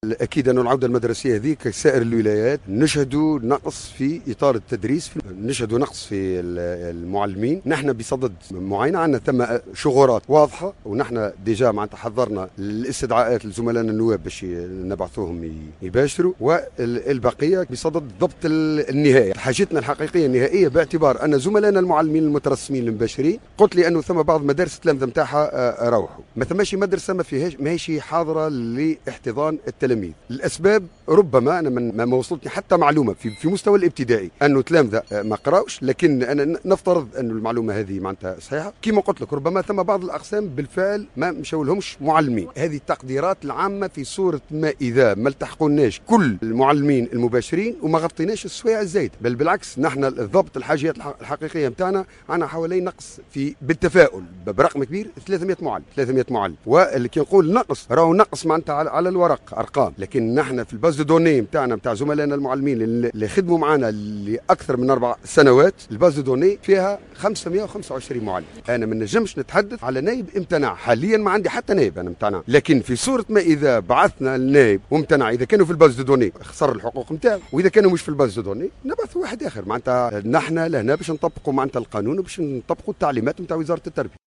اكيد ان العوده المدرسيه هذه كسائر الولايات نشهدوا نقص في اطار التدريس، نشهدوا نقص في المعلمين. نحن بصدد معينه عندنا ثم شغورات واضحه، ونحن ديجا معناتها حضرنا الاستدعاءات لزملائنا النواب باش نبعثوهم يباشروا، والبقيه بصدد ضبط النهائي. حاجتنا الحقيقيه النهائيه باعتبار ان زملائنا المعلمين المترسمين المباشرين، قلت لي انه ثم بعض مدارس التلامذه نتاعها روحوا، ما ثماش مدرسه ماهيش حاضره لاحتضان التلاميذ. الاسباب ربما انا ما وصلتني حتى معلومه في مستوى الابتدائي انه تلامذه ما قراوش، لكن انا نفترض انه المعلومه هذه معناتها صحيحه. كما قلت لك ربما ثم بعض الاقسام بالفعل ما مشاولهمش معلمين. هذه التقديرات العامه في صوره ما اذا ما التحقوناش كل المعلمين المباشرين وما غطيناش السوايع الزايده، بل بالعكس نحن ضبط الحاجيات الحقيقيه نتاعنا عندنا حوالي نقص في بالتفاؤل برقم كبير 300 معلم. واللي كي نقول نقص راهو نقص معناتها على الورق ارقام، لكن نحن في الباز دو دوني نتاعنا نتاع زملائنا المعلمين اللي خدموا معنا لاكثر من 4 سنوات، الباز دو دوني فيها 525 معلم. انا ما نجمش نتحدث على نائب امتنع، حاليا ما عندي حتى نائب انا امتنع، لكن في صوره ما اذا بعثنا النائب وامتنع، اذا كانوا في الباز دو دوني خسر الحقوق نتاعو، واذا كانوا مش في الباز دو دوني نبعث واحد اخر. معناتها نحن لهنا باش نطبقوا معناتها القانون وباش نطبقوا التعليمات نتاع وزاره التربيه.